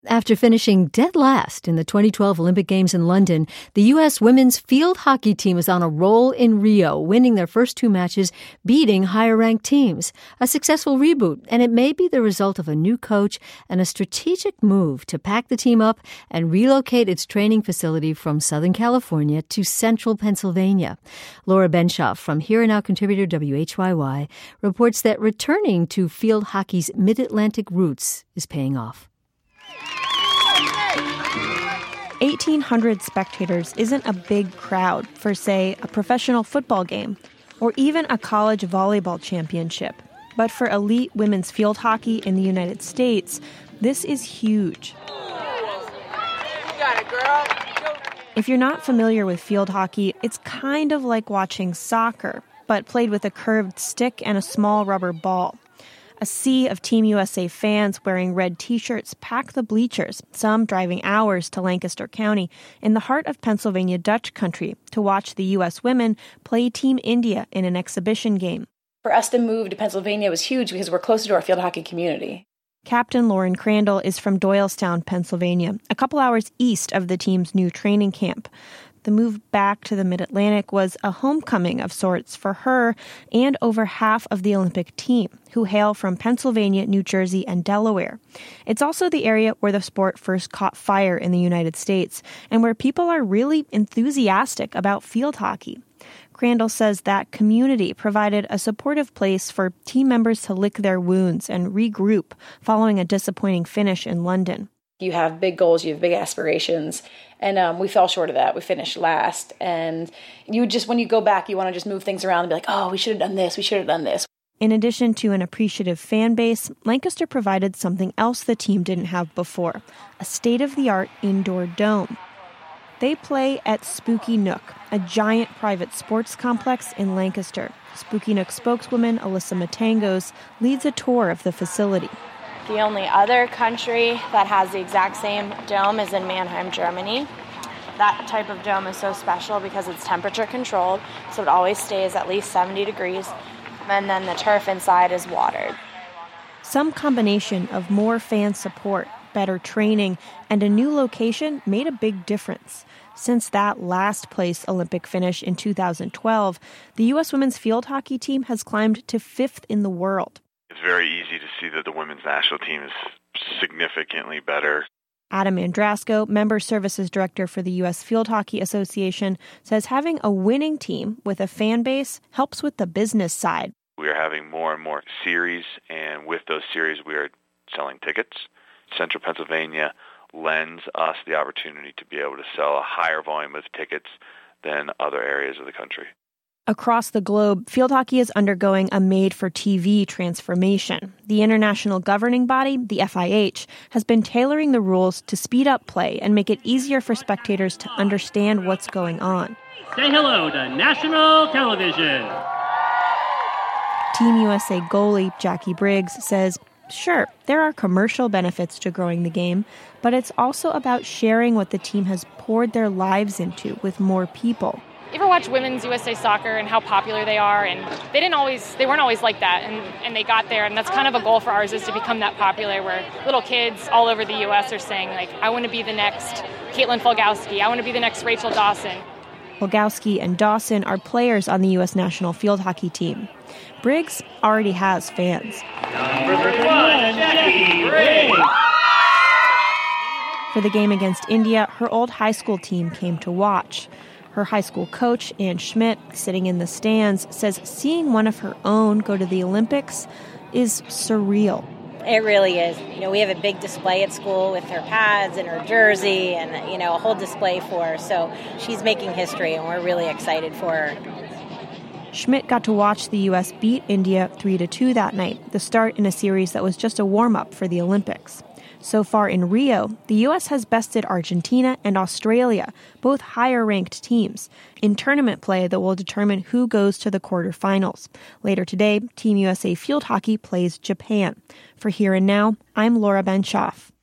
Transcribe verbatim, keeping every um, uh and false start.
After finishing dead last in the twenty twelve Olympic Games in London, the U S women's field hockey team is on a roll in Rio, winning their first two matches, beating higher-ranked teams. A successful reboot, and it may be the result of a new coach and a strategic move to pack the team up and relocate its training facility from Southern California to central Pennsylvania. Laura Benshoff from Here and Now contributor W H Y Y reports that returning to field hockey's mid-Atlantic roots is paying off. eighteen hundred spectators isn't a big crowd for, say, a professional football game or even a college volleyball championship. But for elite women's field hockey in the United States, this is huge. You got it, girl. If you're not familiar with field hockey, it's kind of like watching soccer, but played with a curved stick and a small rubber ball. A sea of Team U S A fans wearing red T-shirts pack the bleachers, some driving hours to Lancaster County in the heart of Pennsylvania Dutch country to watch the U S women play Team India in an exhibition game. For us to move to Pennsylvania was huge because we're closer to our field hockey community. Captain Lauren Crandall is from Doylestown, Pennsylvania, a couple hours east of the team's new training camp. The move back to the Mid-Atlantic was a homecoming of sorts for her and over half of the Olympic team, who hail from Pennsylvania, New Jersey, and Delaware. It's also the area where the sport first caught fire in the United States and where people are really enthusiastic about field hockey. Crandall says that community provided a supportive place for team members to lick their wounds and regroup following a disappointing finish in London. You have big goals, you have big aspirations, and um, we fell short of that. We finished last, and you just, when you go back, you want to just move things around and be like, oh, we should have done this, we should have done this. In addition to an appreciative fan base, Lancaster provided something else the team didn't have before, a state-of-the-art indoor dome. They play at Spooky Nook, a giant private sports complex in Lancaster. Spooky Nook spokeswoman Alyssa Matangos leads a tour of the facility. The only other country that has the exact same dome is in Mannheim, Germany. That type of dome is so special because it's temperature controlled, so it always stays at least seventy degrees, and then the turf inside is watered. Some combination of more fan support, better training, and a new location made a big difference. Since that last place Olympic finish in two thousand twelve, the U S women's field hockey team has climbed to fifth in the world. It's very easy to see that the women's national team is significantly better. Adam Andrasco, Member Services Director for the U S Field Hockey Association, says having a winning team with a fan base helps with the business side. We are having more and more series, and with those series we are selling tickets. Central Pennsylvania lends us the opportunity to be able to sell a higher volume of tickets than other areas of the country. Across the globe, field hockey is undergoing a made-for-T V transformation. The international governing body, the F I H, has been tailoring the rules to speed up play and make it easier for spectators to understand what's going on. Say hello to national television. Team U S A goalie Jackie Briggs says, sure, there are commercial benefits to growing the game, but it's also about sharing what the team has poured their lives into with more people. You ever watch women's U S A soccer and how popular they are? And they didn't always, they weren't always like that, and, and they got there. And that's kind of a goal for ours, is to become that popular, where little kids all over the U S are saying, like, I want to be the next Caitlin Fulgowski. I want to be the next Rachel Dawson. Fulgowski and Dawson are players on the U S national field hockey team. Briggs already has fans. Number thirty-one, Jackie Briggs. For the game against India, her old high school team came to watch. Her high school coach, Ann Schmidt, sitting in the stands, says seeing one of her own go to the Olympics is surreal. It really is. You know, we have a big display at school with her pads and her jersey and, you know, a whole display for her. So she's making history, and we're really excited for her. Schmidt got to watch the U S beat India three to two that night, the start in a series that was just a warm-up for the Olympics. So far in Rio, the U S has bested Argentina and Australia, both higher-ranked teams, in tournament play that will determine who goes to the quarterfinals. Later today, Team U S A Field Hockey plays Japan. For Here and Now, I'm Laura Benshoff.